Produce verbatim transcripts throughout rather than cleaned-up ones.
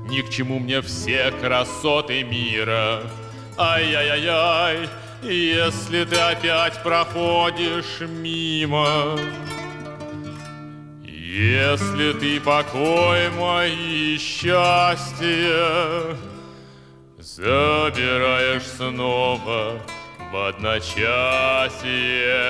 Ни к чему мне все красоты мира. Ай-яй-яй-яй, если ты опять проходишь мимо. Если ты покой мой и счастье забираешь снова в одночасье.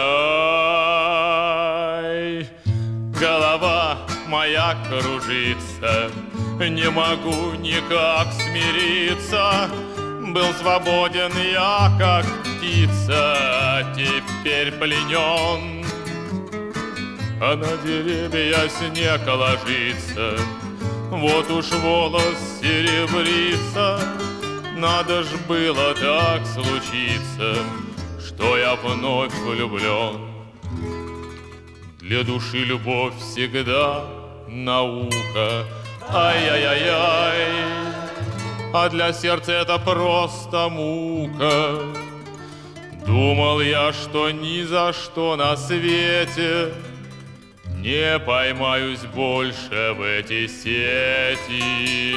Ай, голова моя кружится, не могу никак смириться. Был свободен я, как птица, а теперь пленен. А на деревья снег ложится, вот уж волос серебрится. Надо ж было так случиться, что я вновь влюблен. Для души любовь всегда наука. Ай-яй-яй-яй, а для сердца это просто мука. Думал я, что ни за что на свете не поймаюсь больше в эти сети,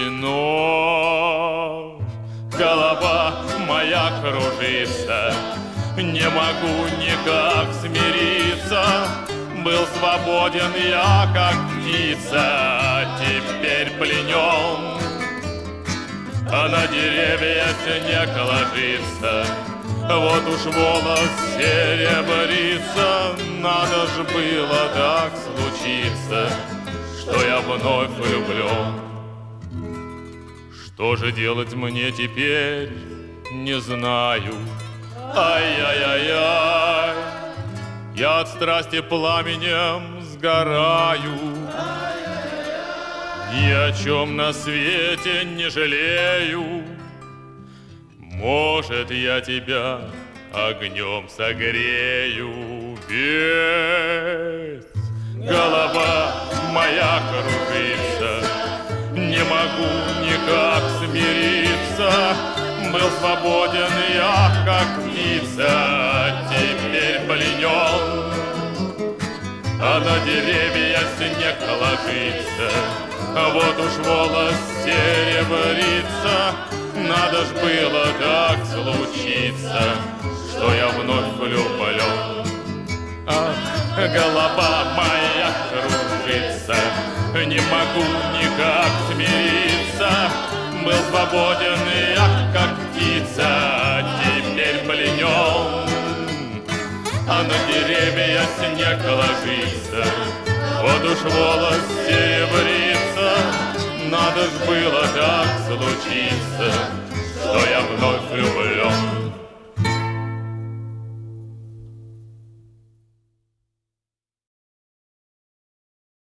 но голова моя кружится, не могу никак смириться. Был свободен я, как птица, а теперь пленен. А на деревья снег ложится, вот уж волос серебрится. Надо ж было так случиться, что я вновь влюблен. Что же делать мне теперь, не знаю. Ай-яй-яй-яй, я от страсти пламенем сгораю. Ни о чем на свете не жалею. Может, я тебя огнем согрею. Ведь голова моя кружится, не могу никак смириться. Был свободен я, как птица, а теперь пленен. А на деревья снег ложится, вот уж волос серебрится. Надо ж было так случиться, что я вновь влюблен. Ах, голова моя кружится, не могу никак смириться. Был свободен я, как птица, а теперь пленен. А на деревья снег ложится, вот уж волос серебрится. Надо ж было так случиться, что я вновь влюблен.